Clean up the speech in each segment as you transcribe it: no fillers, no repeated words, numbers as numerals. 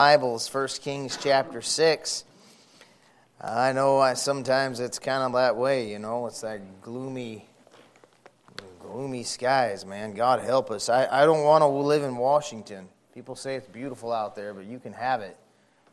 Bibles, 1 Kings chapter 6. I know sometimes it's kind of that way, it's that gloomy skies, man. God help us. I don't want to live in Washington. People say it's beautiful out there, but you can have it.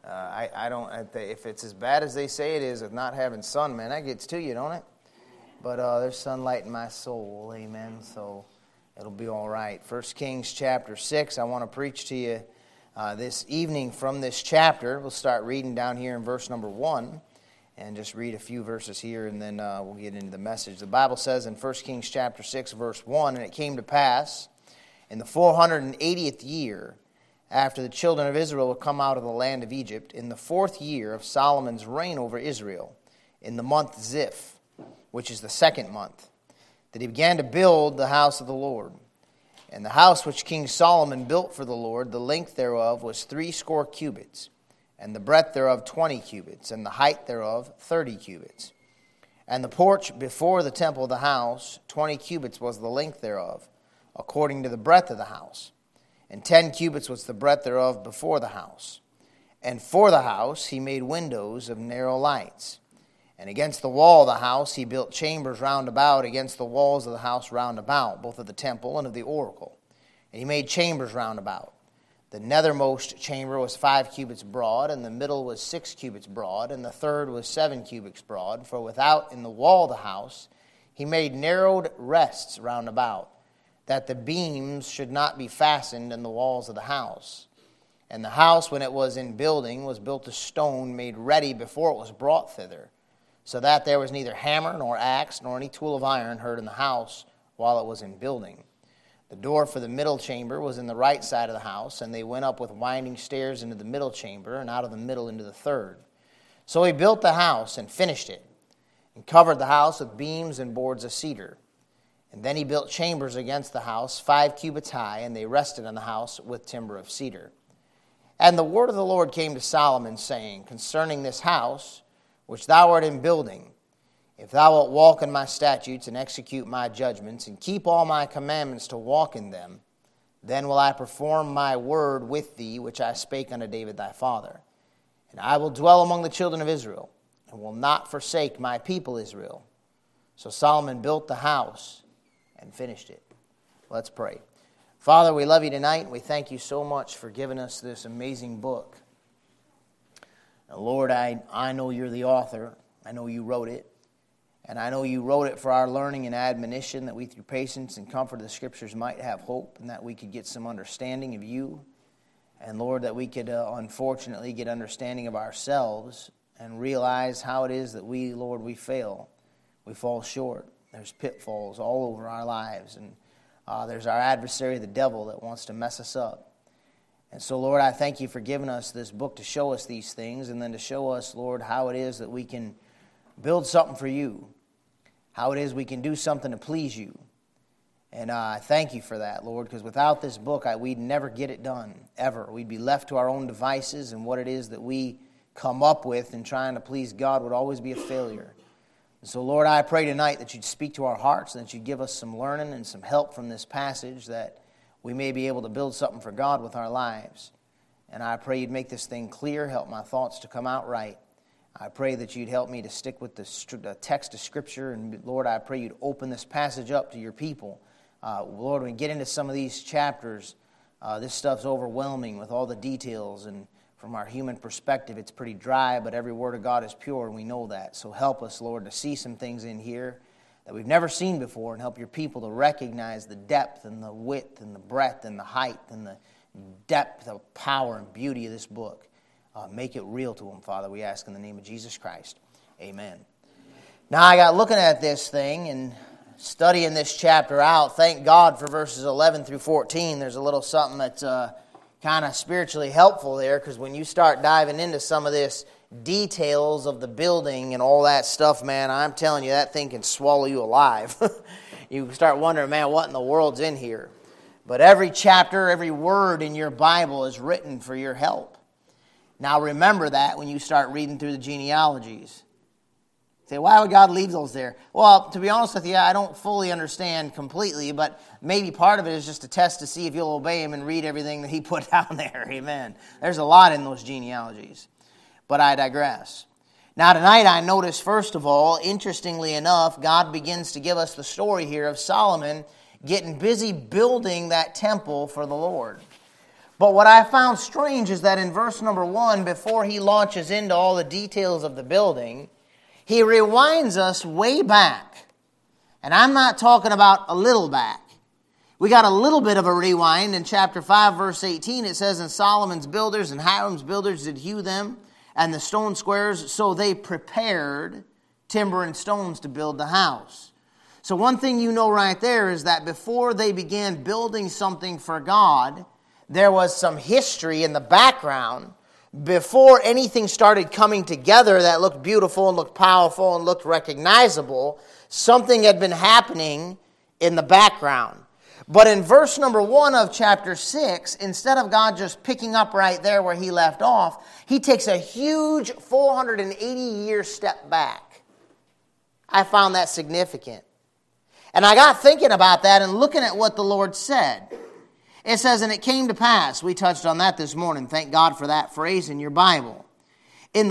I don't. If it's as bad as they say it is with not having sun, man, that gets to you, don't it? But there's sunlight in my soul, amen, so it'll be all right. 1 Kings chapter 6, I want to preach to you this evening from this chapter. We'll start reading down here in verse number 1 and just read a few verses here, and then we'll get into the message. The Bible says in 1 Kings chapter 6, verse 1, "And it came to pass in the 480th year, after the children of Israel were come out of the land of Egypt, in the 4th year of Solomon's reign over Israel, in the month Ziph, which is the 2nd month, that he began to build the house of the Lord. And the house which King Solomon built for the Lord, the length thereof was 60 cubits, and the breadth thereof 20 cubits, and the height thereof 30 cubits. And the porch before the temple of the house, 20 cubits was the length thereof, according to the breadth of the house. And 10 cubits was the breadth thereof before the house. And for the house he made windows of narrow lights. And against the wall of the house he built chambers round about, against the walls of the house round about, both of the temple and of the oracle. And he made chambers round about. The nethermost chamber was 5 cubits broad, and the middle was 6 cubits broad, and the third was 7 cubits broad. For without in the wall of the house he made narrowed rests round about, that the beams should not be fastened in the walls of the house. And the house, when it was in building, was built of stone made ready before it was brought thither, so that there was neither hammer nor axe nor any tool of iron heard in the house while it was in building. The door for the middle chamber was in the right side of the house, and they went up with winding stairs into the middle chamber, and out of the middle into the third. So he built the house and finished it, and covered the house with beams and boards of cedar. And then he built chambers against the house, 5 cubits high, and they rested on the house with timber of cedar. And the word of the Lord came to Solomon, saying, Concerning this house, which thou art in building, if thou wilt walk in my statutes and execute my judgments, and keep all my commandments to walk in them, then will I perform my word with thee, which I spake unto David thy father. And I will dwell among the children of Israel, and will not forsake my people Israel. So Solomon built the house and finished it." Let's pray. Father, we love you tonight, and we thank you so much for giving us this amazing book. Now, Lord, I know you're the author. I know you wrote it. And I know you wrote it for our learning and admonition, that we through patience and comfort of the Scriptures might have hope, and that we could get some understanding of you. And Lord, that we could unfortunately get understanding of ourselves and realize how it is that we, Lord, we fail. We fall short. There's pitfalls all over our lives. And there's our adversary, the devil, that wants to mess us up. And so, Lord, I thank you for giving us this book to show us these things, and then to show us, Lord, how it is that we can build something for you, how it is we can do something to please you. And I thank you for that, Lord, because without this book, we'd never get it done, ever. We'd be left to our own devices, and what it is that we come up with in trying to please God would always be a failure. And so, Lord, I pray tonight that you'd speak to our hearts, and that you'd give us some learning and some help from this passage, that we may be able to build something for God with our lives. And I pray you'd make this thing clear, help my thoughts to come out right. I pray that you'd help me to stick with the text of Scripture. And Lord, I pray you'd open this passage up to your people. Lord, when we get into some of these chapters, this stuff's overwhelming with all the details. And from our human perspective, it's pretty dry, but every word of God is pure, and we know that. So help us, Lord, to see some things in here that we've never seen before, and help your people to recognize the depth and the width and the breadth and the height and the depth of power and beauty of this book. Make it real to them, Father, we ask in the name of Jesus Christ. Amen. Now, I got looking at this thing and studying this chapter out. Thank God for verses 11 through 14. There's a little something that's kind of spiritually helpful there, because when you start diving into some of this details of the building and all that stuff, man, I'm telling you, that thing can swallow you alive. You start wondering, man, what in the world's in here? But every chapter, every word in your Bible is written for your help. Now remember that when you start reading through the genealogies. Say, why would God leave those there? Well, to be honest with you, I don't fully understand completely, but maybe part of it is just a test to see if you'll obey Him and read everything that He put down there. Amen. There's a lot in those genealogies, but I digress. Now tonight I notice, first of all, interestingly enough, God begins to give us the story here of Solomon getting busy building that temple for the Lord. But what I found strange is that in verse number 1, before he launches into all the details of the building, he rewinds us way back. And I'm not talking about a little back. We got a little bit of a rewind in chapter 5, verse 18. It says, "And Solomon's builders and Hiram's builders did hew them, and the stone squares, so they prepared timber and stones to build the house." So one thing you know right there is that before they began building something for God, there was some history in the background. Before anything started coming together that looked beautiful and looked powerful and looked recognizable, something had been happening in the background. But in verse number 1 of chapter 6, instead of God just picking up right there where he left off, he takes a huge 480-year step back. I found that significant. And I got thinking about that and looking at what the Lord said. It says, "And it came to pass," we touched on that this morning, thank God for that phrase in your Bible, "in the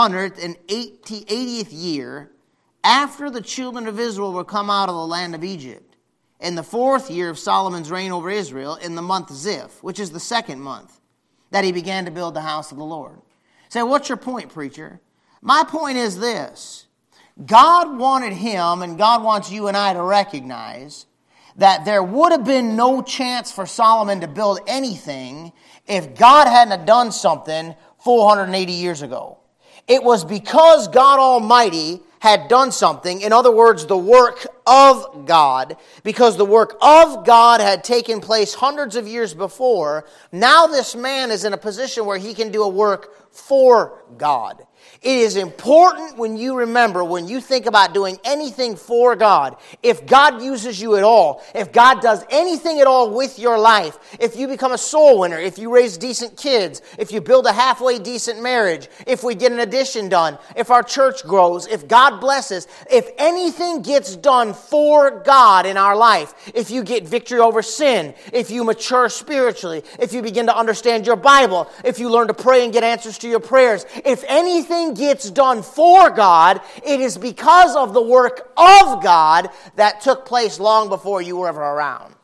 480th year, after the children of Israel were come out of the land of Egypt, in the 4th year of Solomon's reign over Israel, in the month Ziph," which is the 2nd month, "that he began to build the house of the Lord." Say, what's your point, preacher? My point is this. God wanted him, and God wants you and I to recognize that there would have been no chance for Solomon to build anything if God hadn't done something 480 years ago. It was because God Almighty had done something, in other words, the work of God, because the work of God had taken place hundreds of years before. Now this man is in a position where he can do a work for God. It is important when you remember, when you think about doing anything for God, if God uses you at all, if God does anything at all with your life, if you become a soul winner, if you raise decent kids, if you build a halfway decent marriage, if we get an addition done, if our church grows, if God blesses, if anything gets done for God in our life, if you get victory over sin, if you mature spiritually, if you begin to understand your Bible, if you learn to pray and get answers to your prayers, if anything gets done for God, it is because of the work of God that took place long before you were ever around.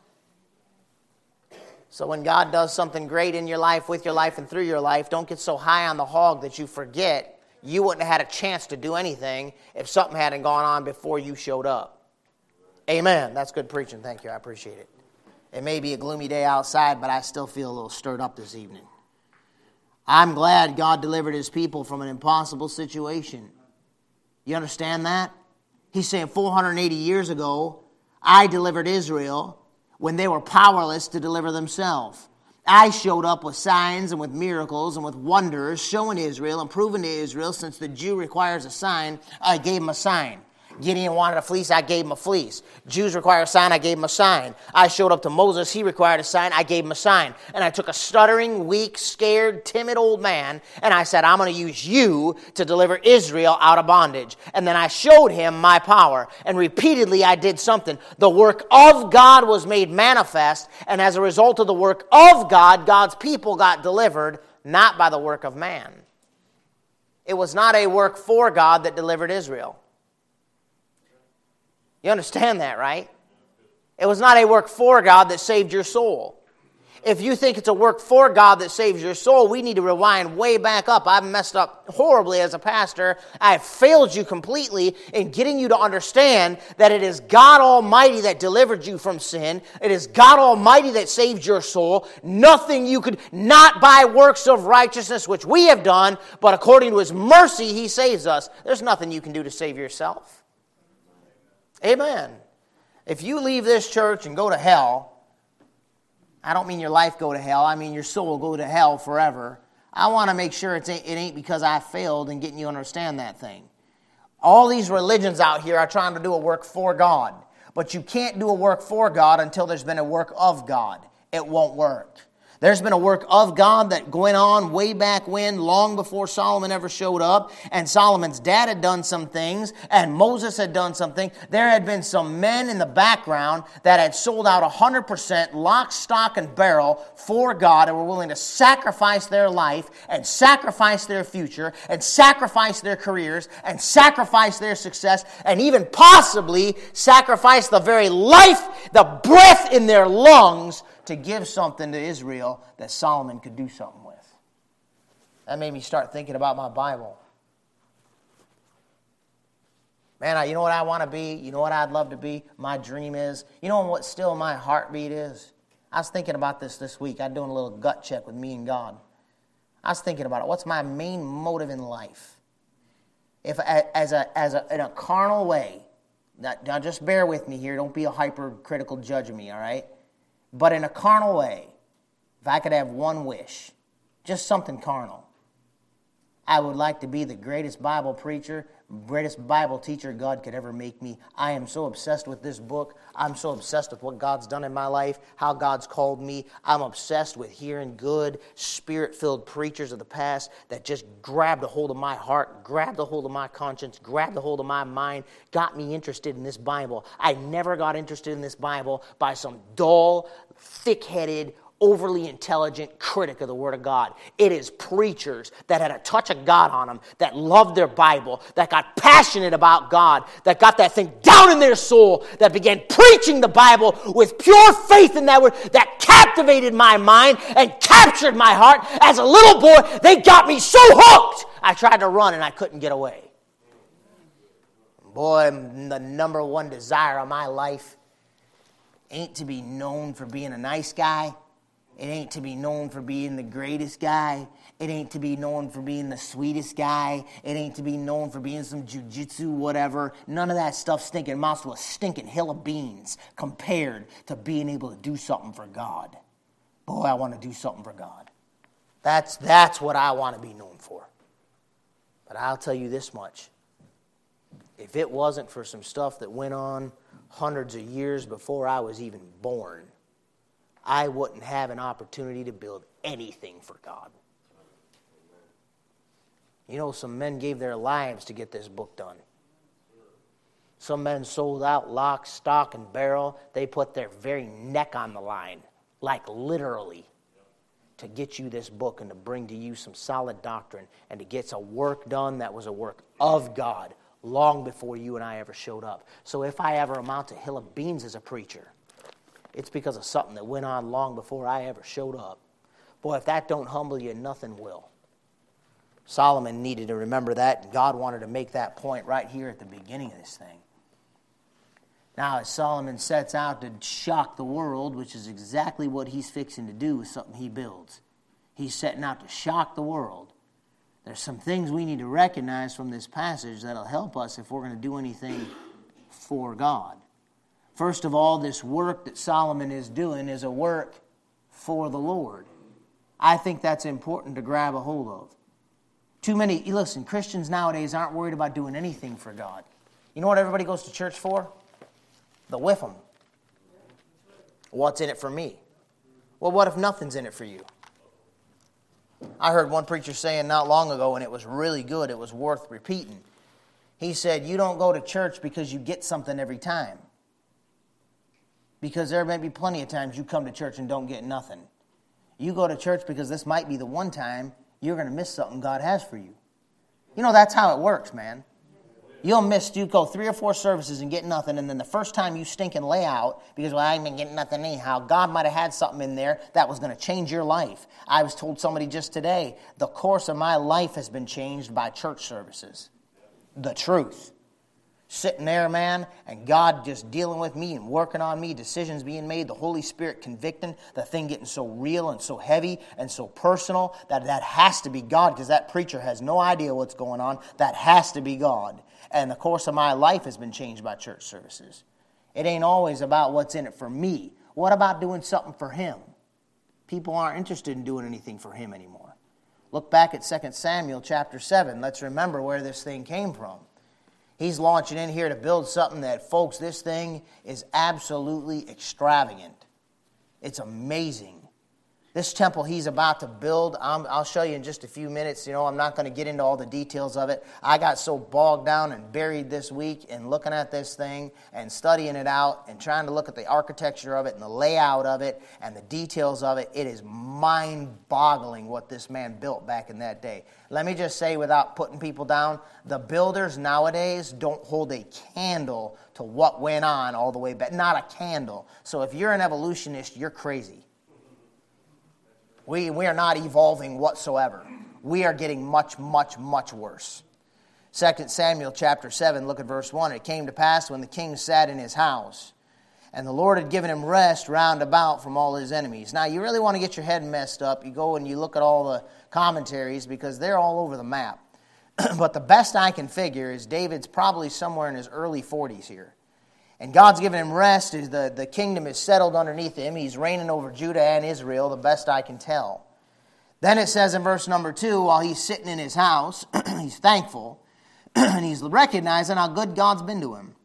So when God does something great in your life, with your life, and through your life, don't get so high on the hog that you forget you wouldn't have had a chance to do anything if something hadn't gone on before you showed up. Amen. That's good preaching. Thank you. I appreciate it. It may be a gloomy day outside, but I still feel a little stirred up this evening. I'm glad God delivered his people from an impossible situation. You understand that? He's saying 480 years ago, I delivered Israel when they were powerless to deliver themselves. I showed up with signs and with miracles and with wonders, showing Israel and proving to Israel, since the Jew requires a sign, I gave him a sign. Gideon wanted a fleece, I gave him a fleece. Jews require a sign, I gave him a sign. I showed up to Moses, he required a sign, I gave him a sign. And I took a stuttering, weak, scared, timid old man, and I said, I'm going to use you to deliver Israel out of bondage. And then I showed him my power. And repeatedly I did something. The work of God was made manifest, and as a result of the work of God, God's people got delivered, not by the work of man. It was not a work for God that delivered Israel. You understand that, right? It was not a work for God that saved your soul. If you think it's a work for God that saves your soul, we need to rewind way back up. I've messed up horribly as a pastor. I've failed you completely in getting you to understand that it is God Almighty that delivered you from sin. It is God Almighty that saved your soul. Nothing you could, not by works of righteousness which we have done, but according to his mercy he saves us. There's nothing you can do to save yourself. Amen. If you leave this church and go to hell, I don't mean your life go to hell, I mean your soul go to hell forever. I want to make sure it ain't because I failed in getting you to understand that thing. All these religions out here are trying to do a work for God, but you can't do a work for God until there's been a work of God. It won't work. There's been a work of God that went on way back when, long before Solomon ever showed up. And Solomon's dad had done some things, and Moses had done something. There had been some men in the background that had sold out 100%, lock, stock, and barrel for God, and were willing to sacrifice their life, and sacrifice their future, and sacrifice their careers, and sacrifice their success, and even possibly sacrifice the very life, the breath in their lungs, to give something to Israel that Solomon could do something with. That made me start thinking about my Bible. Man, you know what I want to be? You know what I'd love to be? My dream is. You know what still my heartbeat is? I was thinking about this week. I'm doing a little gut check with me and God. I was thinking about it. What's my main motive in life? If in a carnal way, now just bear with me here. Don't be a hypercritical judge of me, all right? But in a carnal way, if I could have one wish, just something carnal, I would like to be the greatest Bible preacher, greatest Bible teacher God could ever make me. I am so obsessed with this book. I'm so obsessed with what God's done in my life, how God's called me. I'm obsessed with hearing good, Spirit-filled preachers of the past that just grabbed a hold of my heart, grabbed a hold of my conscience, grabbed a hold of my mind, got me interested in this Bible. I never got interested in this Bible by some dull, thick-headed, overly intelligent critic of the Word of God. It is preachers that had a touch of God on them, that loved their Bible, that got passionate about God, that got that thing down in their soul, that began preaching the Bible with pure faith in that Word, that captivated my mind and captured my heart. As a little boy, they got me so hooked, I tried to run and I couldn't get away. Boy, the number one desire of my life ain't to be known for being a nice guy. It ain't to be known for being the greatest guy. It ain't to be known for being the sweetest guy. It ain't to be known for being some jujitsu whatever. None of that stuff stinking amounts to a stinking hill of beans compared to being able to do something for God. Boy, I want to do something for God. That's what I want to be known for. But I'll tell you this much. If it wasn't for some stuff that went on hundreds of years before I was even born, I wouldn't have an opportunity to build anything for God. You know, some men gave their lives to get this book done. Some men sold out lock, stock, and barrel. They put their very neck on the line, like literally, to get you this book and to bring to you some solid doctrine and to get some work done that was a work of God long before you and I ever showed up. So if I ever amount to hill of beans as a preacher, it's because of something that went on long before I ever showed up. Boy, if that don't humble you, nothing will. Solomon needed to remember that, and God wanted to make that point right here at the beginning of this thing. Now, as Solomon sets out to shock the world, which is exactly what he's fixing to do with something he builds, he's setting out to shock the world. There's some things we need to recognize from this passage that'll help us if we're going to do anything for God. First of all, this work that Solomon is doing is a work for the Lord. I think that's important to grab a hold of. Listen, Christians nowadays aren't worried about doing anything for God. You know what everybody goes to church for? The whiffum. What's in it for me? Well, what if nothing's in it for you? I heard one preacher saying not long ago, and it was really good, it was worth repeating. He said, you don't go to church because you get something every time. Because there may be plenty of times you come to church and don't get nothing. You go to church because this might be the one time you're going to miss something God has for you. You know, that's how it works, man. You go 3 or 4 services and get nothing, and then the first time you stink and lay out, because, well, I ain't been getting nothing anyhow, God might have had something in there that was going to change your life. I was told somebody just today, the course of my life has been changed by church services. The truth. Sitting there, man, and God just dealing with me and working on me, decisions being made, the Holy Spirit convicting, the thing getting so real and so heavy and so personal that has to be God, because that preacher has no idea what's going on. That has to be God. And the course of my life has been changed by church services. It ain't always about what's in it for me. What about doing something for Him? People aren't interested in doing anything for Him anymore. Look back at 2 Samuel chapter 7. Let's remember where this thing came from. He's launching in here to build something that, folks, this thing is absolutely extravagant. It's amazing. This temple he's about to build, I'll show you in just a few minutes. I'm not going to get into all the details of it. I got so bogged down and buried this week in looking at this thing and studying it out and trying to look at the architecture of it and the layout of it and the details of it. It is mind-boggling what this man built back in that day. Let me just say, without putting people down, the builders nowadays don't hold a candle to what went on all the way back. Not a candle. So if you're an evolutionist, you're crazy. We are not evolving whatsoever. We are getting much, much, much worse. 2 Samuel chapter 7, look at verse 1. It came to pass when the king sat in his house, and the Lord had given him rest round about from all his enemies. Now, you really want to get your head messed up. You go and you look at all the commentaries because they're all over the map. But the best I can figure is David's probably somewhere in his early 40s here. And God's given him rest. The kingdom is settled underneath him. He's reigning over Judah and Israel, the best I can tell. Then it says in verse number 2, while he's sitting in his house, he's thankful, and he's recognizing how good God's been to him.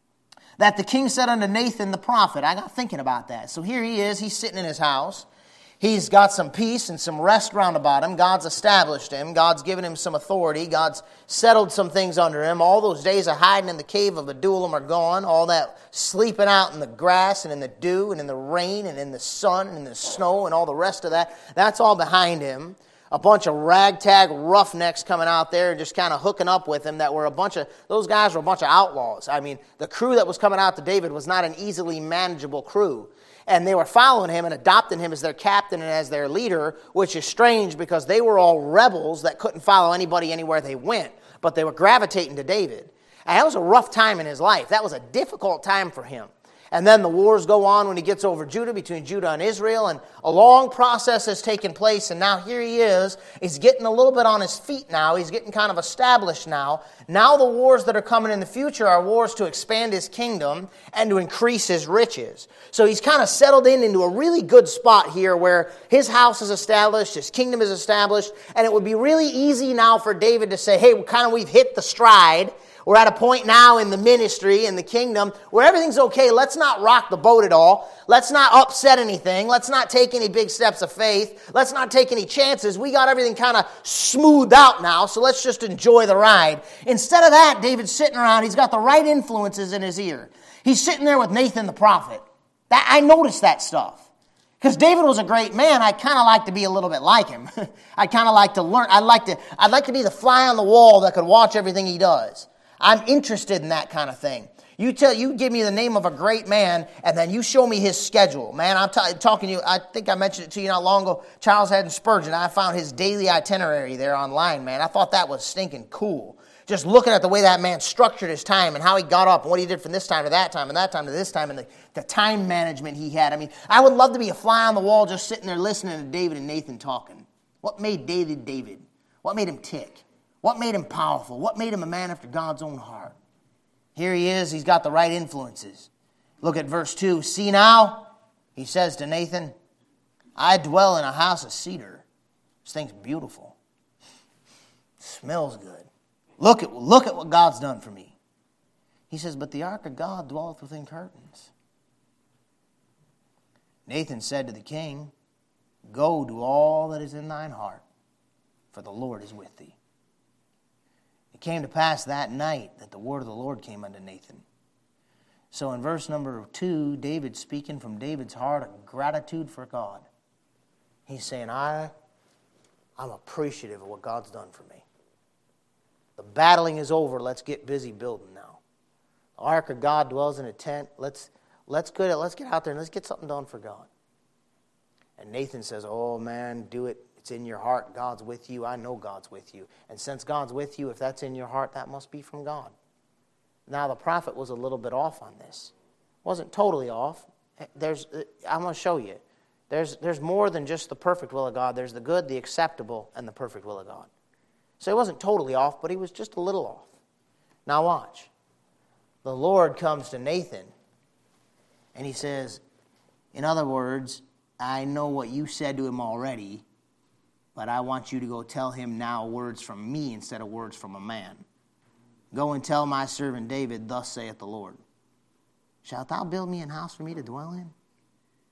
That the king said unto Nathan the prophet, I got thinking about that. So here he is, he's sitting in his house. He's got some peace and some rest round about him. God's established him. God's given him some authority. God's settled some things under him. All those days of hiding in the cave of Adullam are gone. All that sleeping out in the grass and in the dew and in the rain and in the sun and in the snow and all the rest of that, that's all behind him. A bunch of ragtag roughnecks coming out there and just kind of hooking up with him that were those guys were a bunch of outlaws. I mean, the crew that was coming out to David was not an easily manageable crew. And they were following him and adopting him as their captain and as their leader, which is strange because they were all rebels that couldn't follow anybody anywhere they went. But they were gravitating to David. And that was a rough time in his life. That was a difficult time for him. And then the wars go on when he gets over Judah, between Judah and Israel, and a long process has taken place, and now here he is. He's getting a little bit on his feet now. He's getting kind of established now. Now the wars that are coming in the future are wars to expand his kingdom and to increase his riches. So he's kind of settled into a really good spot here where his house is established, his kingdom is established, and it would be really easy now for David to say, hey, we've hit the stride. We're at a point now in the ministry, in the kingdom, where everything's okay. Let's not rock the boat at all. Let's not upset anything. Let's not take any big steps of faith. Let's not take any chances. We got everything kind of smoothed out now, so let's just enjoy the ride. Instead of that, David's sitting around. He's got the right influences in his ear. He's sitting there with Nathan the prophet. I noticed that stuff. Because David was a great man, I kind of like to be a little bit like him. I kind of like to learn. I'd like to be the fly on the wall that could watch everything he does. I'm interested in that kind of thing. You give me the name of a great man, and then you show me his schedule. Man, I'm talking to you, I think I mentioned it to you not long ago, Charles Haddon Spurgeon. I found his daily itinerary there online, man. I thought that was stinking cool. Just looking at the way that man structured his time and how he got up and what he did from this time to that time and that time to this time and the time management he had. I mean, I would love to be a fly on the wall just sitting there listening to David and Nathan talking. What made David David? What made him tick? What made him powerful? What made him a man after God's own heart? Here he is. He's got the right influences. Look at verse 2. See now, he says to Nathan, I dwell in a house of cedar. This thing's beautiful. Smells good. Look at what God's done for me. He says, but the ark of God dwelleth within curtains. Nathan said to the king, go do all that is in thine heart, for the Lord is with thee. It came to pass that night that the word of the Lord came unto Nathan. So in verse number 2, David speaking from David's heart of gratitude for God. He's saying, I'm appreciative of what God's done for me. The battling is over. Let's get busy building now. The ark of God dwells in a tent. Let's get out there and let's get something done for God. And Nathan says, oh man, do it. It's in your heart. God's with you. I know God's with you. And since God's with you, if that's in your heart, that must be from God. Now, the prophet was a little bit off on this. Wasn't totally off. I'm going to show you. There's more than just the perfect will of God. There's the good, the acceptable, and the perfect will of God. So he wasn't totally off, but he was just a little off. Now watch. The Lord comes to Nathan, and he says, in other words, I know what you said to him already, but I want you to go tell him now words from me instead of words from a man. Go and tell my servant David, thus saith the Lord. Shalt thou build me an house for me to dwell in?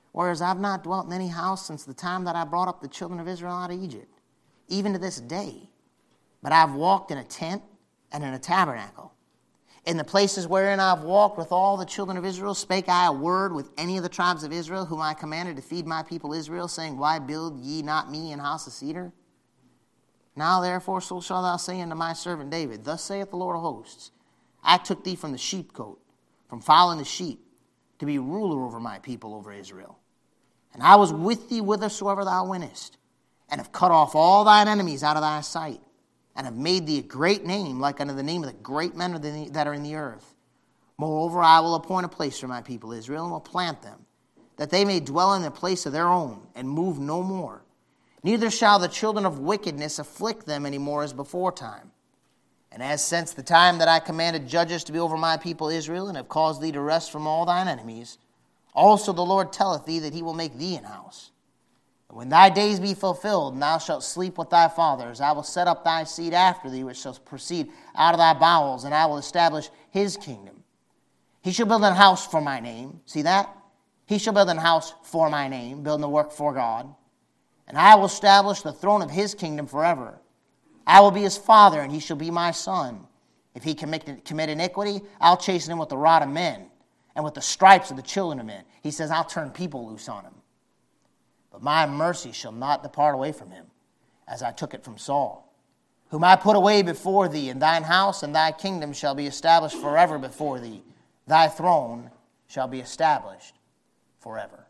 whereas I've not dwelt in any house since the time that I brought up the children of Israel out of Egypt, even to this day. But I've walked in a tent and in a tabernacle. In the places wherein I've walked with all the children of Israel, spake I a word with any of the tribes of Israel, whom I commanded to feed my people Israel, saying, Why build ye not me an house of cedar? Now therefore so shalt thou say unto my servant David, Thus saith the Lord of hosts, I took thee from the sheepcote, from following the sheep, to be ruler over my people, over Israel. And I was with thee whithersoever thou wentest, and have cut off all thine enemies out of thy sight, and have made thee a great name, like unto the name of the great men that are in the earth. Moreover, I will appoint a place for my people Israel, and will plant them, that they may dwell in the place of their own, and move no more. Neither shall the children of wickedness afflict them any more as before time. And as since the time that I commanded judges to be over my people Israel, and have caused thee to rest from all thine enemies, also the Lord telleth thee that he will make thee an house. And when thy days be fulfilled, and thou shalt sleep with thy fathers, I will set up thy seed after thee, which shall proceed out of thy bowels, and I will establish his kingdom. He shall build an house for my name. See that? He shall build an house for my name, building the work for God. And I will establish the throne of his kingdom forever. I will be his father, and he shall be my son. If he commit iniquity, I'll chasten him with the rod of men, and with the stripes of the children of men. He says, I'll turn people loose on him. But my mercy shall not depart away from him, as I took it from Saul, whom I put away before thee, and thine house and thy kingdom shall be established forever before thee. Thy throne shall be established forever.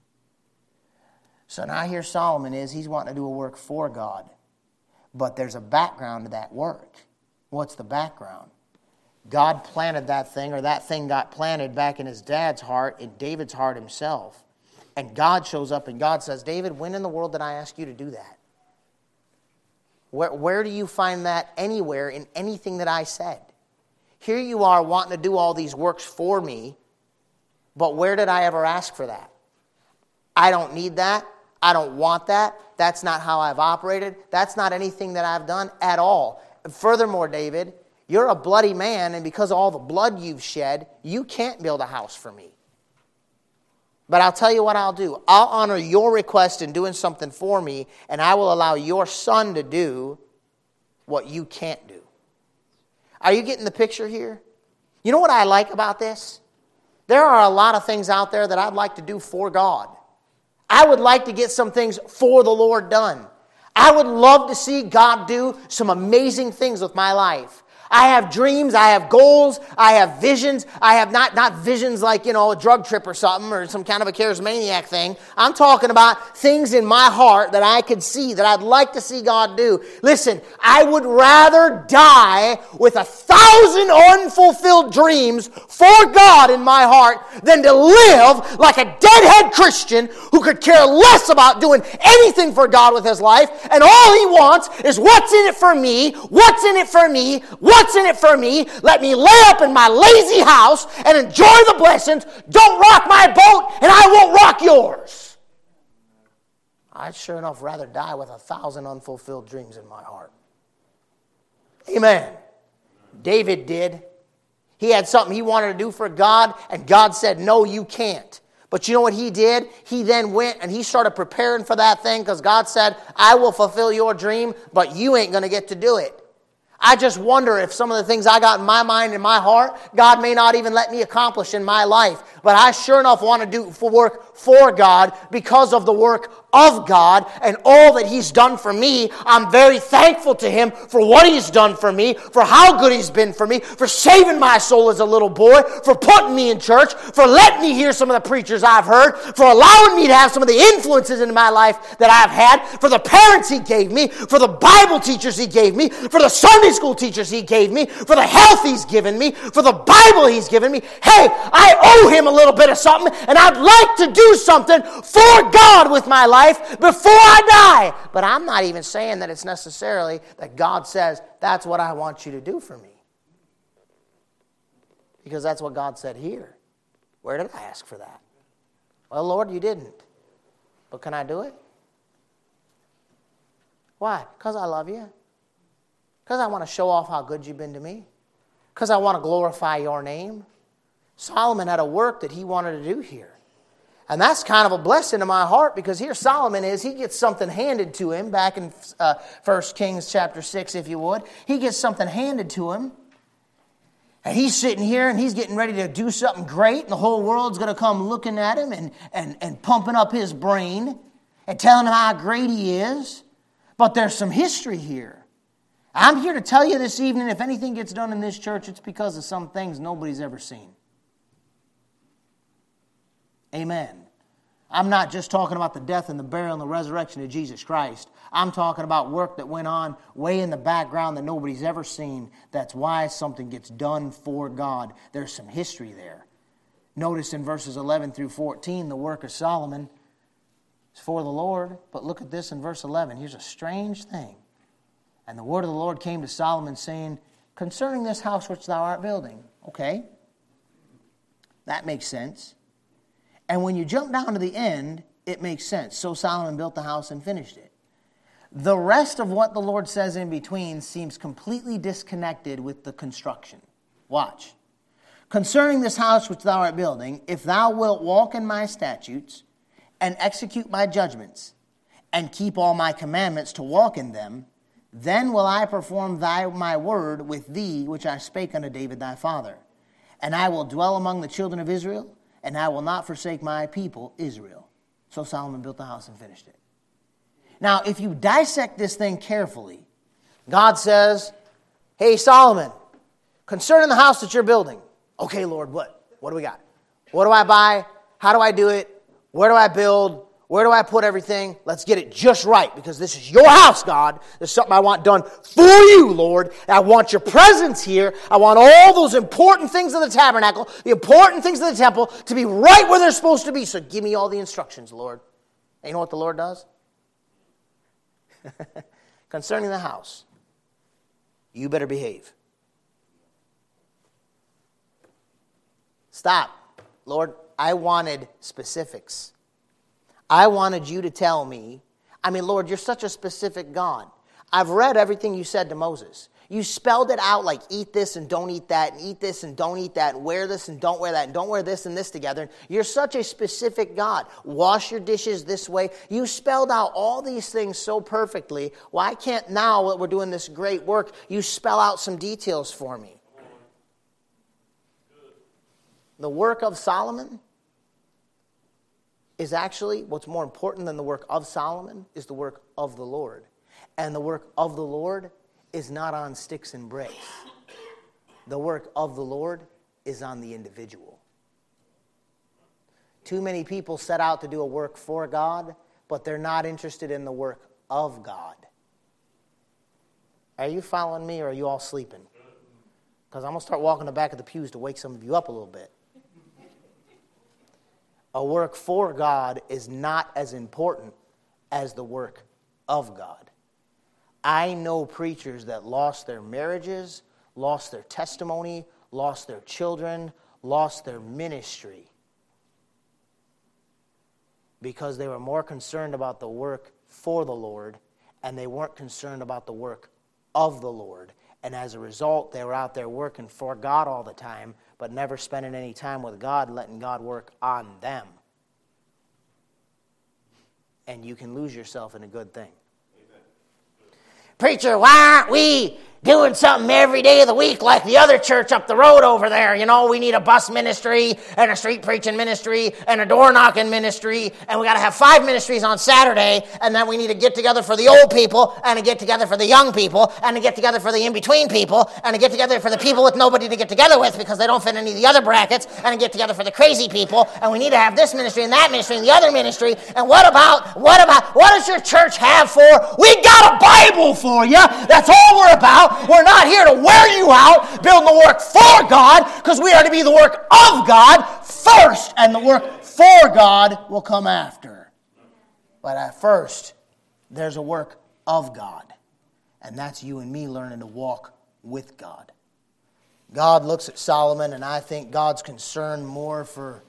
So now here Solomon is, he's wanting to do a work for God. But there's a background to that work. What's the background? God planted that thing, or that thing got planted back in his dad's heart, in David's heart himself. And God shows up and God says, David, when in the world did I ask you to do that? Where do you find that anywhere in anything that I said? Here you are wanting to do all these works for me, but where did I ever ask for that? I don't need that. I don't want that. That's not how I've operated. That's not anything that I've done at all. And furthermore, David, you're a bloody man, and because of all the blood you've shed, you can't build a house for me. But I'll tell you what I'll do. I'll honor your request in doing something for me, and I will allow your son to do what you can't do. Are you getting the picture here? You know what I like about this? There are a lot of things out there that I'd like to do for God. I would like to get some things for the Lord done. I would love to see God do some amazing things with my life. I have dreams, I have goals, I have visions. I have not visions like, a drug trip or something or some kind of a charismaniac thing. I'm talking about things in my heart that I could see, that I'd like to see God do. Listen, I would rather die with 1,000 unfulfilled dreams for God in my heart than to live like a deadhead Christian who could care less about doing anything for God with his life, and all he wants is what's in it for me, what's in it for me, what's in it for me. Let me lay up in my lazy house and enjoy the blessings. Don't rock my boat and I won't rock yours. I'd sure enough rather die with 1,000 unfulfilled dreams in my heart. Amen. David did. He had something he wanted to do for God, and God said, no, you can't. But you know what he did? He then went and he started preparing for that thing, because God said, I will fulfill your dream, but you ain't going to get to do it. I just wonder if some of the things I got in my mind and my heart, God may not even let me accomplish in my life. But I sure enough want to do work for God because of the work of God and all that he's done for me. I'm very thankful to him for what he's done for me, for how good he's been for me, for saving my soul as a little boy, for putting me in church, for letting me hear some of the preachers I've heard, for allowing me to have some of the influences in my life that I've had, for the parents he gave me, for the Bible teachers he gave me, for the Sunday school teachers he gave me, for the health he's given me, for the Bible he's given me. Hey, I owe him a little bit of something, and I'd like to do something for God with my life before I die. But I'm not even saying that it's necessarily that God says, that's what I want you to do for me. Because that's what God said here. Where did I ask for that? Well, Lord, you didn't. But can I do it? Why? Because I love you. Because I want to show off how good you've been to me. Because I want to glorify your name. Solomon had a work that he wanted to do here. And that's kind of a blessing to my heart, because here Solomon is, he gets something handed to him back in 1 Kings chapter 6, if you would. He gets something handed to him. And he's sitting here and he's getting ready to do something great, and the whole world's going to come looking at him and pumping up his brain and telling him how great he is. But there's some history here. I'm here to tell you this evening, if anything gets done in this church, it's because of some things nobody's ever seen. Amen. I'm not just talking about the death and the burial and the resurrection of Jesus Christ. I'm talking about work that went on way in the background that nobody's ever seen. That's why something gets done for God. There's some history there. Notice in verses 11 through 14, the work of Solomon is for the Lord. But look at this in verse 11. Here's a strange thing. And the word of the Lord came to Solomon, saying, concerning this house which thou art building. Okay. That makes sense. And when you jump down to the end, it makes sense. So Solomon built the house and finished it. The rest of what the Lord says in between seems completely disconnected with the construction. Watch. Concerning this house which thou art building, if thou wilt walk in my statutes and execute my judgments and keep all my commandments to walk in them, then will I perform my word with thee which I spake unto David thy father. And I will dwell among the children of Israel, and I will not forsake my people, Israel. So Solomon built the house and finished it. Now, if you dissect this thing carefully, God says, hey, Solomon, concerning the house that you're building. Okay, Lord, what? What do we got? What do I buy? How do I do it? Where do I build? Where do I put everything? Let's get it just right, because this is your house, God. There's something I want done for you, Lord. I want your presence here. I want all those important things of the tabernacle, the important things of the temple, to be right where they're supposed to be. So give me all the instructions, Lord. And you know what the Lord does? Concerning the house, you better behave. Stop. Lord, I wanted specifics. I wanted you to tell me, Lord, you're such a specific God. I've read everything you said to Moses. You spelled it out like eat this and don't eat that, and eat this and don't eat that, and wear this and don't wear that, and don't wear this and this together. You're such a specific God. Wash your dishes this way. You spelled out all these things so perfectly. Why can't now that we're doing this great work, you spell out some details for me? The work of Solomon is actually, what's more important than the work of Solomon is the work of the Lord. And the work of the Lord is not on sticks and bricks. The work of the Lord is on the individual. Too many people set out to do a work for God, but they're not interested in the work of God. Are you following me, or are you all sleeping? Because I'm going to start walking the back of the pews to wake some of you up a little bit. A work for God is not as important as the work of God. I know preachers that lost their marriages, lost their testimony, lost their children, lost their ministry because they were more concerned about the work for the Lord, and they weren't concerned about the work of the Lord. And as a result, they were out there working for God all the time, but never spending any time with God, letting God work on them. And you can lose yourself in a good thing. Amen. Preacher, why aren't we doing something every day of the week like the other church up the road over there? You know, we need a bus ministry and a street preaching ministry and a door knocking ministry, and we got to have 5 ministries on Saturday, and then we need to get together for the old people and a get together for the young people and a get together for the in-between people and a get together for the people with nobody to get together with because they don't fit any of the other brackets, and a get together for the crazy people, and we need to have this ministry and that ministry and the other ministry. And what does your church have for? We got a Bible for you. That's all we're about. We're not here to wear you out, building the work for God, because we are to be the work of God first, and the work for God will come after. But at first, there's a work of God, and that's you and me learning to walk with God. God looks at Solomon, and I think God's concerned more for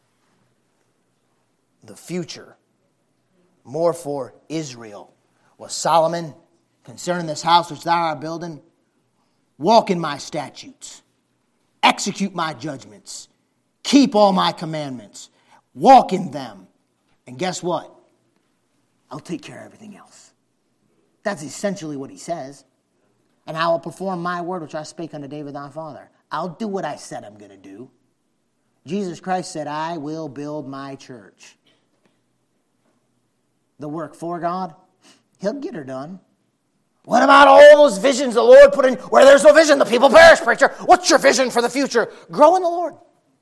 the future, more for Israel. Was Solomon, concerning this house which thou art building, walk in my statutes, execute my judgments, keep all my commandments. Walk in them. And guess what? I'll take care of everything else. That's essentially what he says. And I will perform my word which I spake unto David thy father. I'll do what I said I'm going to do. Jesus Christ said, I will build my church. The work for God, he'll get her done. What about all those visions the Lord put in? Where there's no vision, the people perish, preacher. What's your vision for the future? Grow in the Lord.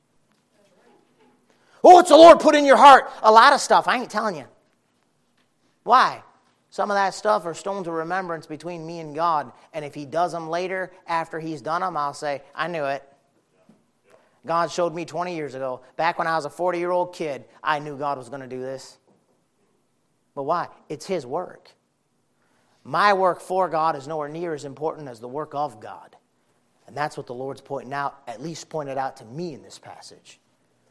Oh, what's the Lord put in your heart? A lot of stuff. I ain't telling you. Why? Some of that stuff are stones of remembrance between me and God. And if he does them later, after he's done them, I'll say, I knew it. God showed me 20 years ago. Back when I was a 40-year-old kid, I knew God was going to do this. But why? It's his work. My work for God is nowhere near as important as the work of God. And that's what the Lord's pointing out, at least pointed out to me in this passage.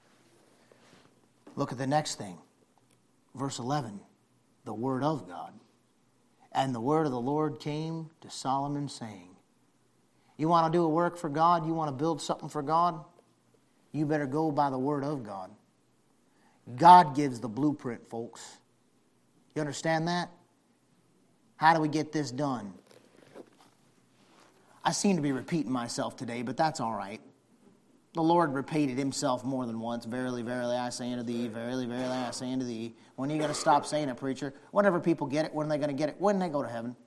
Look at the next thing. Verse 11. The word of God. And the word of the Lord came to Solomon saying, you want to do a work for God? You want to build something for God? You better go by the word of God. God gives the blueprint, folks. You understand that? How do we get this done? I seem to be repeating myself today, but that's all right. The Lord repeated himself more than once. Verily, verily, I say unto thee. Verily, verily, I say unto thee. When are you going to stop saying it, preacher? Whenever people get it, when are they going to get it? When they go to heaven.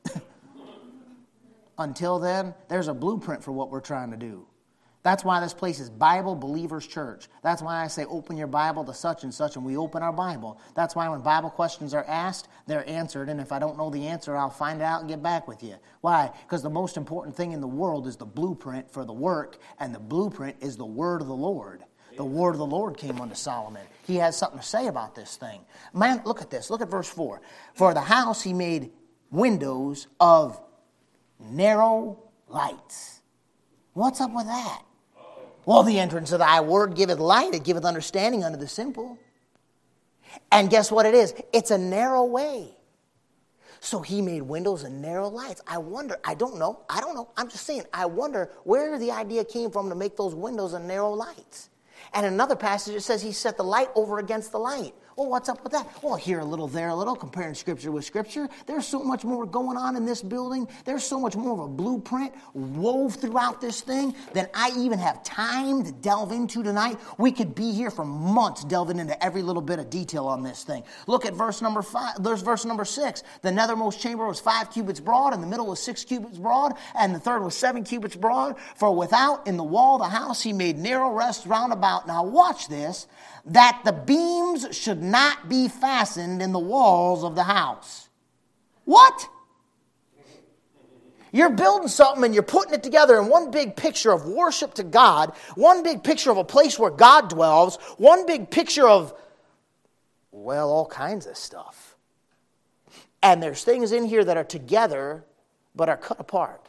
Until then, there's a blueprint for what we're trying to do. That's why this place is Bible Believers Church. That's why I say open your Bible to such and such, and we open our Bible. That's why when Bible questions are asked, they're answered, and if I don't know the answer, I'll find it out and get back with you. Why? Because the most important thing in the world is the blueprint for the work, and the blueprint is the word of the Lord. The word of the Lord came unto Solomon. He has something to say about this thing. Man, look at this. Look at verse 4. For the house he made windows of narrow lights. What's up with that? Well, the entrance of thy word giveth light, it giveth understanding unto the simple. And guess what it is? It's a narrow way. So he made windows and narrow lights. I wonder, I don't know. I'm just saying, I wonder where the idea came from to make those windows and narrow lights. And in another passage it says he set the light over against the light. Well, what's up with that? Well, here a little, there a little, comparing Scripture with Scripture. There's so much more going on in this building. There's so much more of a blueprint wove throughout this thing than I even have time to delve into tonight. We could be here for months delving into every little bit of detail on this thing. Look at verse number 5. There's verse number 6. The nethermost chamber was 5 cubits broad, and the middle was 6 cubits broad, and the third was 7 cubits broad. For without, in the wall of the house, he made narrow rests round about. Now watch this. That the beams should not be fastened in the walls of the house. What? You're building something and you're putting it together in one big picture of worship to God, one big picture of a place where God dwells, one big picture of, well, all kinds of stuff. And there's things in here that are together but are cut apart.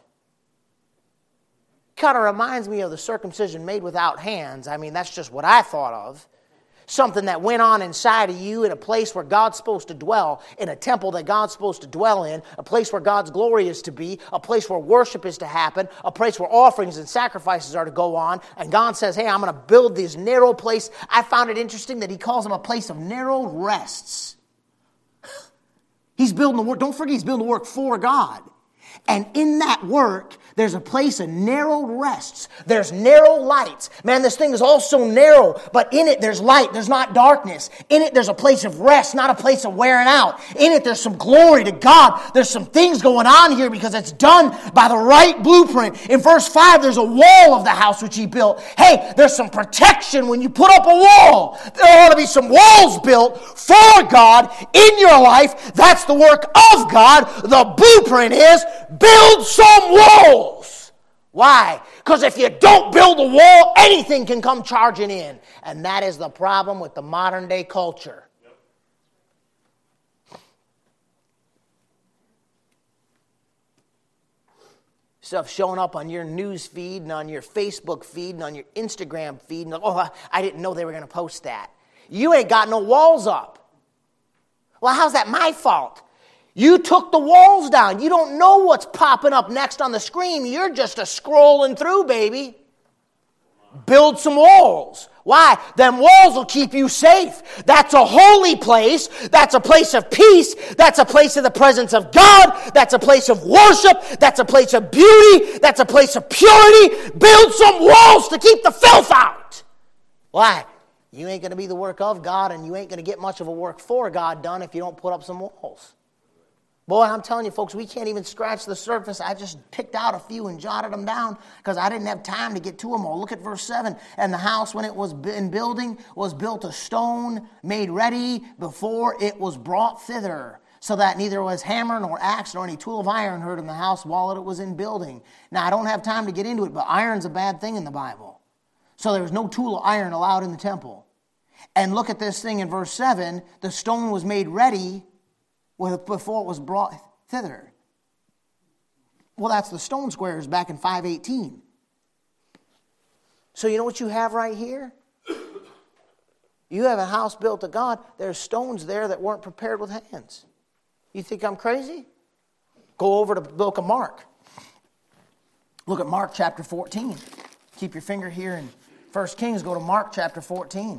Kind of reminds me of the circumcision made without hands. I mean, that's just what I thought of. Something that went on inside of you in a place where God's supposed to dwell, in a temple that God's supposed to dwell in, a place where God's glory is to be, a place where worship is to happen, a place where offerings and sacrifices are to go on. And God says, hey, I'm going to build this narrow place. I found it interesting that he calls them a place of narrow rests. He's building the work. Don't forget, he's building the work for God. And in that work, there's a place of narrow rests. There's narrow lights. Man, this thing is all so narrow, but in it there's light. There's not darkness. In it there's a place of rest, not a place of wearing out. In it there's some glory to God. There's some things going on here because it's done by the right blueprint. In verse 5, there's a wall of the house which he built. Hey, there's some protection when you put up a wall. There ought to be some walls built for God in your life. That's the work of God. The blueprint is build some walls. Why? Because if you don't build a wall, anything can come charging in. And that is the problem with the modern day culture. Stuff showing up on your news feed and on your Facebook feed and on your Instagram feed. And, oh, I didn't know they were going to post that. You ain't got no walls up. Well, how's that my fault? You took the walls down. You don't know what's popping up next on the screen. You're just a scrolling through, baby. Build some walls. Why? Them walls will keep you safe. That's a holy place. That's a place of peace. That's a place of the presence of God. That's a place of worship. That's a place of beauty. That's a place of purity. Build some walls to keep the filth out. Why? You ain't going to be the work of God, and you ain't going to get much of a work for God done if you don't put up some walls. Boy, I'm telling you, folks, we can't even scratch the surface. I just picked out a few and jotted them down because I didn't have time to get to them all. Look at verse 7. And the house, when it was in building, was built of stone, made ready before it was brought thither, so that neither was hammer nor axe nor any tool of iron heard in the house while it was in building. Now, I don't have time to get into it, but iron's a bad thing in the Bible. So there was no tool of iron allowed in the temple. And look at this thing in verse 7. The stone was made ready before it was brought thither. Well, that's the stone squares back in 518. So you know what you have right here? You have a house built to God. There's stones there that weren't prepared with hands. You think I'm crazy? Go over to the book of Mark. Look at Mark chapter 14. Keep your finger here in 1 Kings. Go to Mark chapter 14.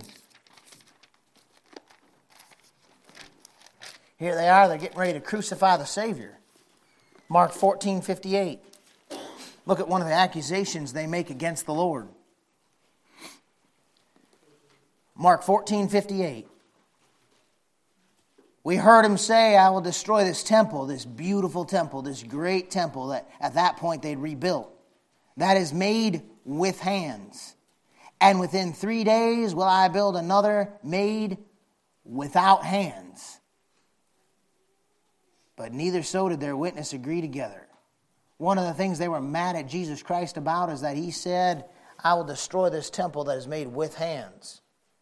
Here they are. They're getting ready to crucify the Savior. Mark 14:58. Look at one of the accusations they make against the Lord. Mark 14:58. We heard him say, I will destroy this temple, this beautiful temple, this great temple that at that point they'd rebuilt. That is made with hands. And within 3 days will I build another made without hands. But neither so did their witness agree together. One of the things they were mad at Jesus Christ about is that he said, I will destroy this temple that is made with hands.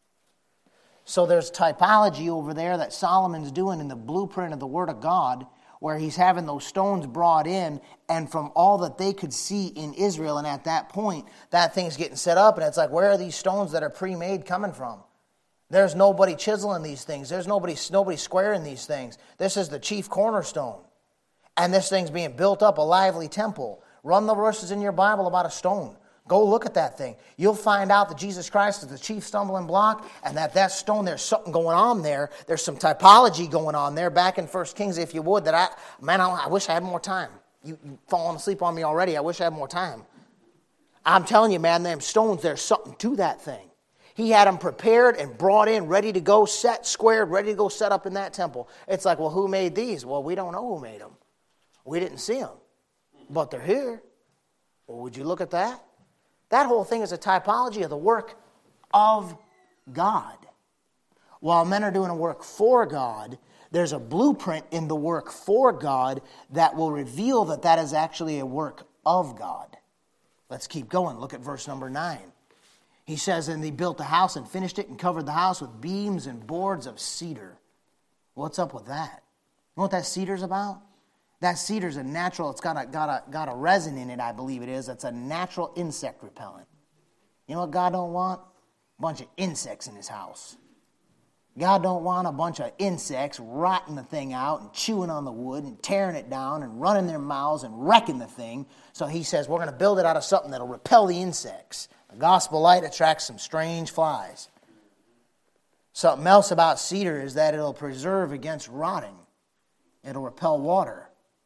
So there's typology over there that Solomon's doing in the blueprint of the Word of God, where he's having those stones brought in, and from all that they could see in Israel, and at that point, that thing's getting set up, and it's like, where are these stones that are pre-made coming from? There's nobody chiseling these things. There's nobody squaring these things. This is the chief cornerstone. And this thing's being built up, a lively temple. Run the verses in your Bible about a stone. Go look at that thing. You'll find out that Jesus Christ is the chief stumbling block, and that stone, there's something going on there. There's some typology going on there. Back in 1 Kings, if you would, I wish I had more time. You've fallen asleep on me already. I wish I had more time. I'm telling you, man, them stones, there's something to that thing. He had them prepared and brought in, ready to go, set, squared, ready to go set up in that temple. It's like, well, who made these? Well, we don't know who made them. We didn't see them. But they're here. Well, would you look at that? That whole thing is a typology of the work of God. While men are doing a work for God, there's a blueprint in the work for God that will reveal that that is actually a work of God. Let's keep going. Look at verse number 9. He says, and he built the house and finished it and covered the house with beams and boards of cedar. What's up with that? You know what that cedar's about? That cedar's a natural, it's got a resin in it, I believe it is. It's a natural insect repellent. You know what God don't want? A bunch of insects in his house. God don't want a bunch of insects rotting the thing out and chewing on the wood and tearing it down and running their mouths and wrecking the thing. So he says, we're going to build it out of something that'll repel the insects. The gospel light attracts some strange flies. Something else about cedar is that it'll preserve against rotting. It'll repel water.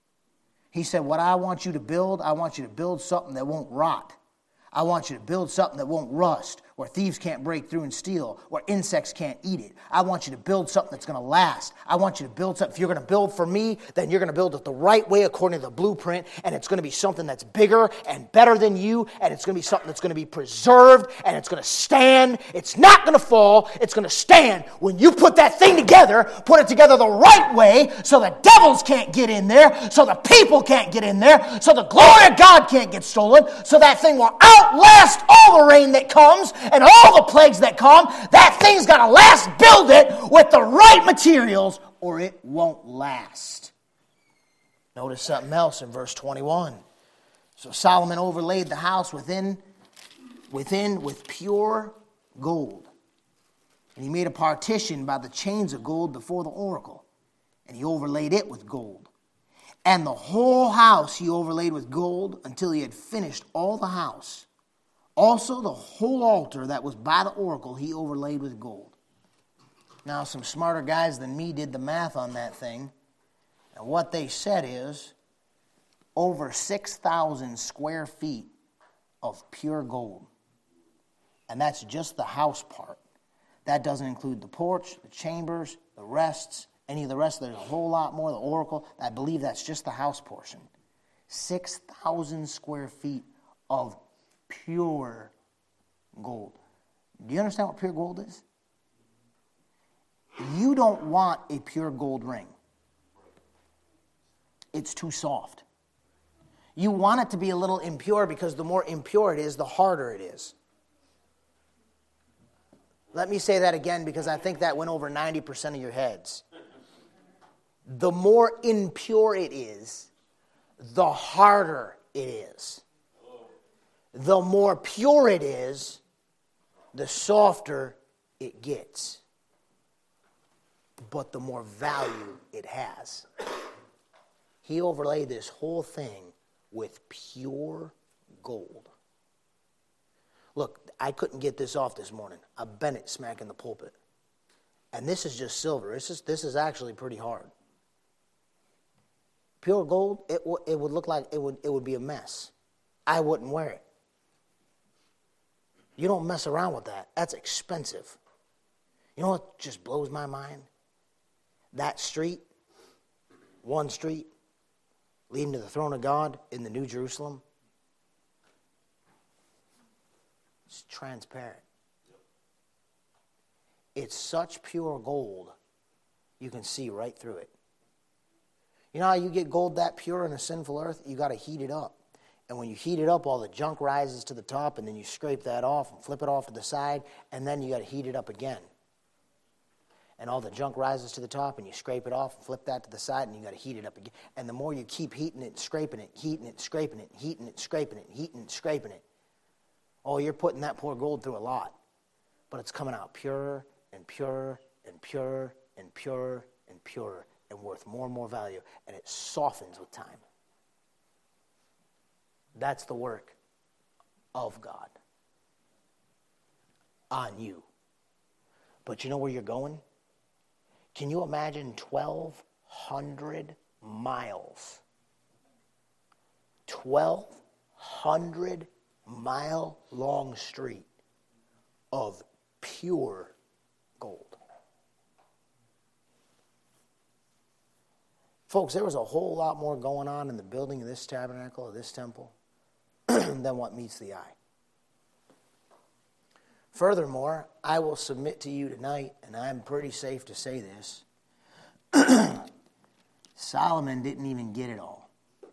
He said, what I want you to build something that won't rot. I want you to build something that won't rust, where thieves can't break through and steal, where insects can't eat it. I want you to build something that's going to last. I want you to build something. If you're going to build for me, then you're going to build it the right way according to the blueprint, and it's going to be something that's bigger and better than you, and it's going to be something that's going to be preserved, and it's going to stand. It's not going to fall. It's going to stand. When you put that thing together, put it together the right way so the devils can't get in there, so the people can't get in there, so the glory of God can't get stolen, so that thing will outlast all the rain that comes and all the plagues that come. That thing's got to last. Build it with the right materials or it won't last. Notice something else in verse 21. So Solomon overlaid the house within with pure gold. And he made a partition by the chains of gold before the oracle. And he overlaid it with gold. And the whole house he overlaid with gold until he had finished all the house. Also, the whole altar that was by the oracle he overlaid with gold. Now, some smarter guys than me did the math on that thing. And what they said is over 6,000 square feet of pure gold. And that's just the house part. That doesn't include the porch, the chambers, the rests, any of the rest. There's a whole lot more. The oracle, I believe that's just the house portion. 6,000 square feet of pure gold. Do you understand what pure gold is? You don't want a pure gold ring. It's too soft. You want it to be a little impure because the more impure it is, the harder it is. Let me say that again because I think that went over 90% of your heads. The more impure it is, the harder it is. The more pure it is, the softer it gets. But the more value it has. He overlaid this whole thing with pure gold. Look, I couldn't get this off this morning. I bent it smack in the pulpit. And this is just silver. This is actually pretty hard. Pure gold, it would look like it would be a mess. I wouldn't wear it. You don't mess around with that. That's expensive. You know what just blows my mind? That street, one street, leading to the throne of God in the New Jerusalem, it's transparent. It's such pure gold, you can see right through it. You know how you get gold that pure in a sinful earth? You got to heat it up. And when you heat it up, all the junk rises to the top, and then you scrape that off and flip it off to the side, and then you got to heat it up again. And all the junk rises to the top, and you scrape it off and flip that to the side, and you got to heat it up again. And the more you keep heating it, scraping it, heating it, scraping it, heating it, scraping it, heating it, scraping it, oh, you're putting that poor gold through a lot. But it's coming out purer and purer and purer and purer and purer and worth more and more value. And it softens with time. That's the work of God on you. But you know where you're going? Can you imagine 1,200 miles? 1,200 mile long street of pure gold. Folks, there was a whole lot more going on in the building of this tabernacle, of this temple, than what meets the eye. Furthermore, I will submit to you tonight, and I'm pretty safe to say this, Solomon didn't even get it all.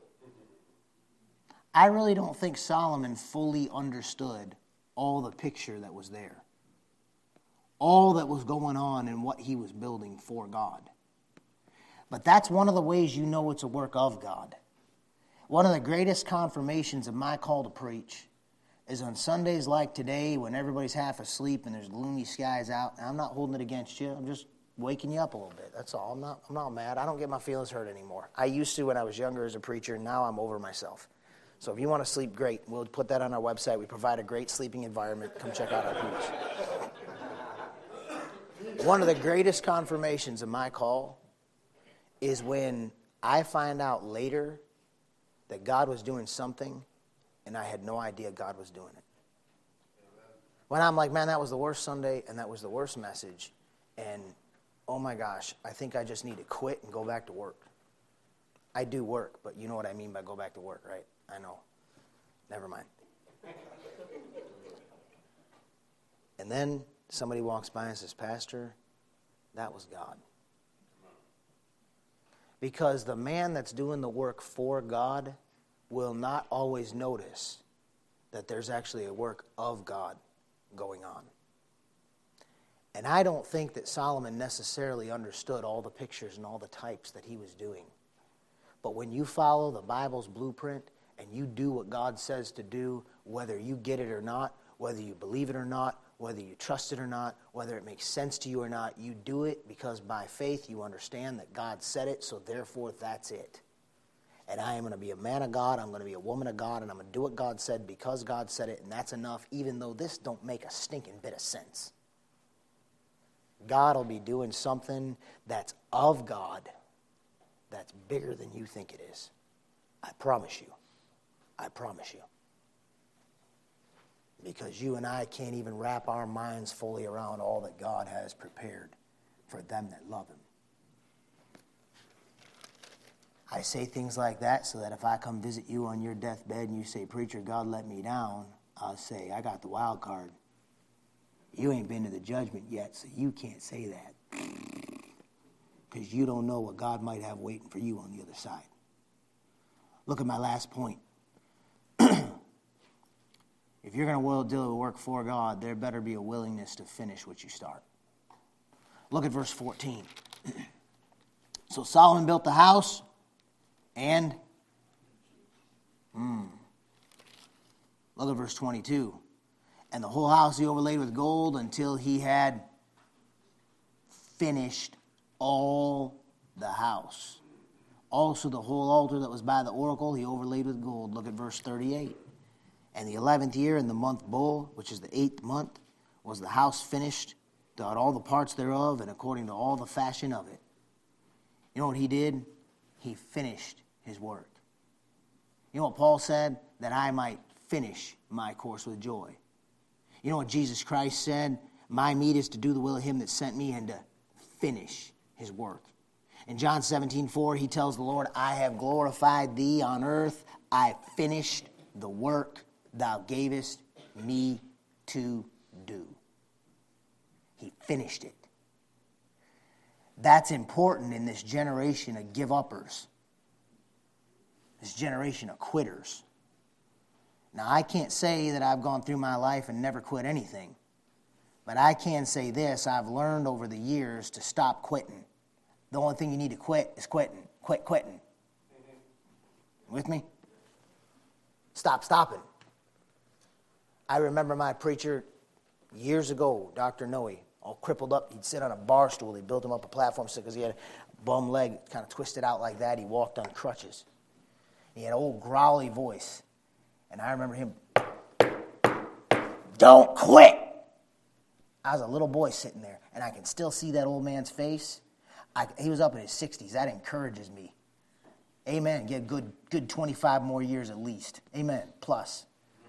I really don't think Solomon fully understood all the picture that was there. All that was going on and what he was building for God. But that's one of the ways you know it's a work of God. One of the greatest confirmations of my call to preach is on Sundays like today when everybody's half asleep and there's gloomy skies out. And I'm not holding it against you. I'm just waking you up a little bit. That's all. I'm not mad. I don't get my feelings hurt anymore. I used to when I was younger as a preacher. Now I'm over myself. So if you want to sleep, great. We'll put that on our website. We provide a great sleeping environment. Come check out our pews. One of the greatest confirmations of my call is when I find out later that God was doing something and I had no idea God was doing it. When I'm like, man, that was the worst Sunday and that was the worst message. And, oh my gosh, I think I just need to quit and go back to work. I do work, but you know what I mean by go back to work, right? I know. Never mind. And then somebody walks by and says, Pastor, that was God. Because the man that's doing the work for God will not always notice that there's actually a work of God going on. And I don't think that Solomon necessarily understood all the pictures and all the types that he was doing. But when you follow the Bible's blueprint and you do what God says to do, whether you get it or not, whether you believe it or not, whether you trust it or not, whether it makes sense to you or not, you do it because by faith you understand that God said it, so therefore that's it. And I am going to be a man of God, I'm going to be a woman of God, and I'm going to do what God said because God said it, and that's enough, even though this don't make a stinking bit of sense. God will be doing something that's of God, that's bigger than you think it is. I promise you. I promise you. Because you and I can't even wrap our minds fully around all that God has prepared for them that love Him. I say things like that so that if I come visit you on your deathbed and you say, "Preacher, God let me down," I'll say, "I got the wild card. You ain't been to the judgment yet, so you can't say that. Because you don't know what God might have waiting for you on the other side." Look at my last point. If you're going to do the work for God, there better be a willingness to finish what you start. Look at verse 14. So Solomon built the house, and look at verse 22. And the whole house he overlaid with gold until he had finished all the house. Also the whole altar that was by the oracle he overlaid with gold. Look at verse 38. And the 11th year in the month Bul, which is the 8th month, was the house finished, throughout all the parts thereof, and according to all the fashion of it. You know what he did? He finished his work. You know what Paul said? That I might finish my course with joy. You know what Jesus Christ said? My meat is to do the will of him that sent me and to finish his work. In John 17:4, he tells the Lord, I have glorified thee on earth. I finished the work thou gavest me to do. He finished it. That's important in this generation of give-uppers. This generation of quitters. Now, I can't say that I've gone through my life and never quit anything. But I can say this, I've learned over the years to stop quitting. The only thing you need to quit is quitting. Quit quitting. With me? Stop stopping. I remember my preacher years ago, Dr. Noe, all crippled up. He'd sit on a bar stool. They built him up a platform because he had a bum leg kind of twisted out like that. He walked on crutches. He had an old growly voice. And I remember him, don't quit. I was a little boy sitting there, and I can still see that old man's face. He was up in his 60s. That encourages me. Amen. Get good 25 more years at least. Amen. Plus.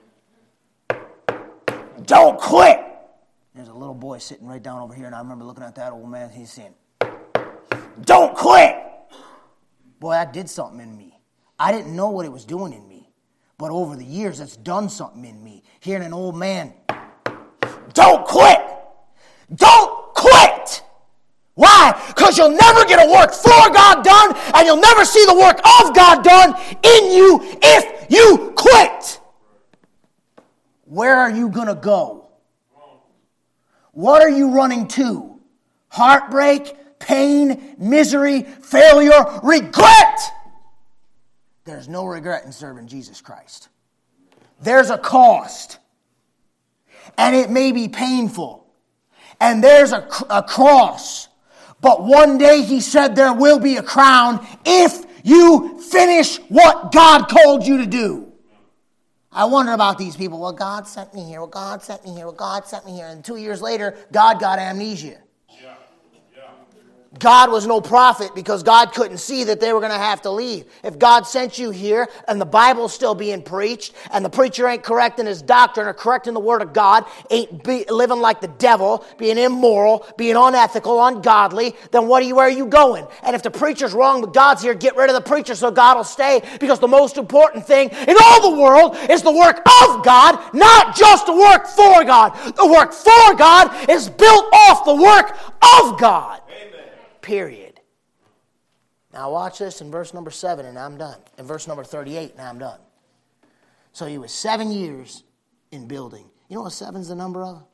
Don't quit. There's a little boy sitting right down over here, and I remember looking at that old man. He's saying, don't quit. Boy, that did something in me. I didn't know what it was doing in me. But over the years, it's done something in me. Hearing an old man, don't quit. Don't quit. Why? Because you'll never get a work for God done, and you'll never see the work of God done in you if you quit. Where are you going to go? What are you running to? Heartbreak, pain, misery, failure, regret. There's no regret in serving Jesus Christ. There's a cost. And it may be painful. And there's a cross. But one day he said there will be a crown if you finish what God called you to do. I wonder about these people. Well, God sent me here. Well, God sent me here. Well, God sent me here. And 2 years later, God got amnesia. God was no prophet because God couldn't see that they were going to have to leave. If God sent you here and the Bible's still being preached and the preacher ain't correcting his doctrine or correcting the Word of God, ain't living like the devil, being immoral, being unethical, ungodly, then where are you going? And if the preacher's wrong but God's here, get rid of the preacher so God will stay, because the most important thing in all the world is the work of God, not just the work for God. The work for God is built off the work of God. Period. Now watch this in verse number 7 and I'm done. In verse number 38 and I'm done. So he was 7 years in building. You know what 7's the number of?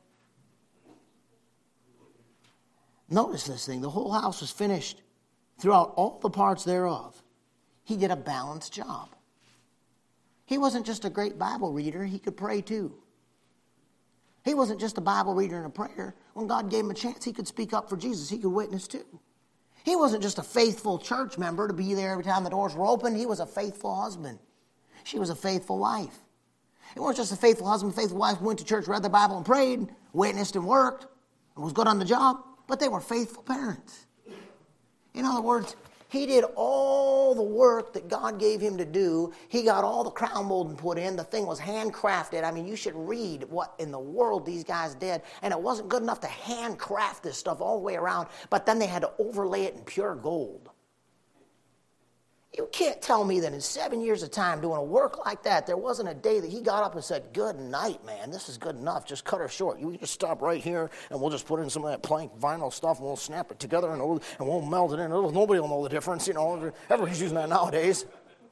Notice this thing. The whole house was finished throughout all the parts thereof. He did a balanced job. He wasn't just a great Bible reader. He could pray too. He wasn't just a Bible reader and a prayer. When God gave him a chance, he could speak up for Jesus. He could witness too. He wasn't just a faithful church member to be there every time the doors were open. He was a faithful husband. She was a faithful wife. He wasn't just a faithful husband, faithful wife who went to church, read the Bible, and prayed, witnessed and worked, and was good on the job, but they were faithful parents. In other words, he did all the work that God gave him to do. He got all the crown molding put in. The thing was handcrafted. I mean, you should read what in the world these guys did. And it wasn't good enough to handcraft this stuff all the way around, but then they had to overlay it in pure gold. You can't tell me that in 7 years of time doing a work like that, there wasn't a day that he got up and said, good night, man, this is good enough. Just cut her short. You just stop right here, and we'll just put in some of that plank vinyl stuff, and we'll snap it together, and we'll melt it in. Nobody will know the difference. You know, everybody's using that nowadays.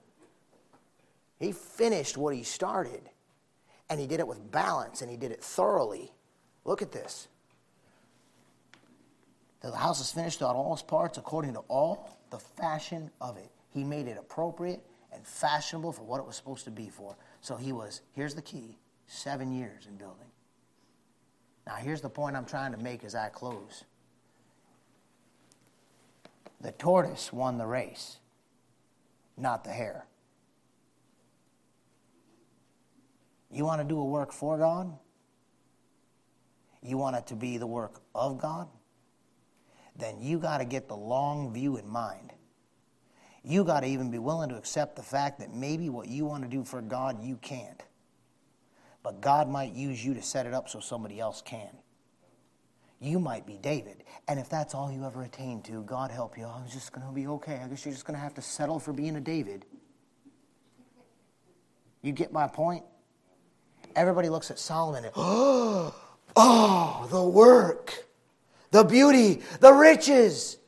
He finished what he started, and he did it with balance, and he did it thoroughly. Look at this. The house is finished on all its parts according to all the fashion of it. He made it appropriate and fashionable for what it was supposed to be for. So he was, here's the key, 7 years in building. Now here's the point I'm trying to make as I close. The tortoise won the race, not the hare. You want to do a work for God? You want it to be the work of God? Then you got to get the long view in mind. You got to even be willing to accept the fact that maybe what you want to do for God, you can't. But God might use you to set it up so somebody else can. You might be David. And if that's all you ever attain to, God help you. I was just going to be okay. I guess you're just going to have to settle for being a David. You get my point? Everybody looks at Solomon and, oh, the work, the beauty, the riches.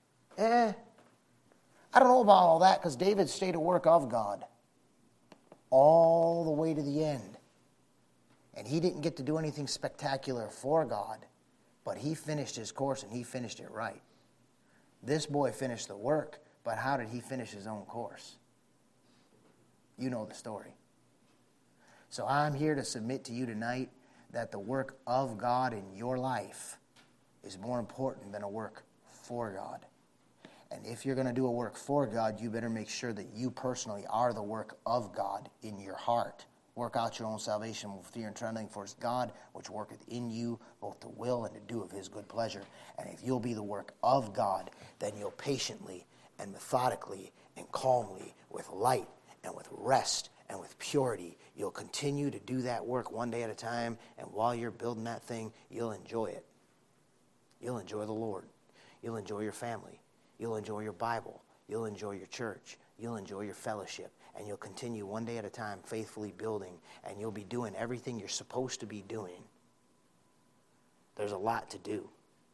I don't know about all that because David stayed a work of God all the way to the end. And he didn't get to do anything spectacular for God, but he finished his course and he finished it right. This boy finished the work, but how did he finish his own course? You know the story. So I'm here to submit to you tonight that the work of God in your life is more important than a work for God. And if you're going to do a work for God, you better make sure that you personally are the work of God in your heart. Work out your own salvation with fear and trembling, for it's God which worketh in you both to will and to do of his good pleasure. And if you'll be the work of God, then you'll patiently and methodically and calmly, with light and with rest and with purity, you'll continue to do that work one day at a time. And while you're building that thing, you'll enjoy it. You'll enjoy the Lord. You'll enjoy your family. You'll enjoy your Bible. You'll enjoy your church. You'll enjoy your fellowship. And you'll continue one day at a time faithfully building. And you'll be doing everything you're supposed to be doing. There's a lot to do.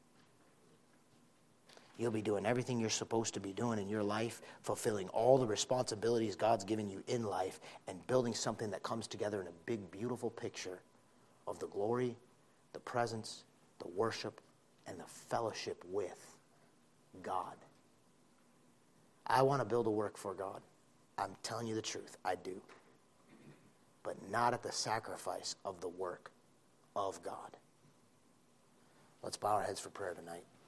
You'll be doing everything you're supposed to be doing in your life, fulfilling all the responsibilities God's given you in life, and building something that comes together in a big, beautiful picture of the glory, the presence, the worship, and the fellowship with God. I want to build a work for God. I'm telling you the truth, I do. But not at the sacrifice of the work of God. Let's bow our heads for prayer tonight.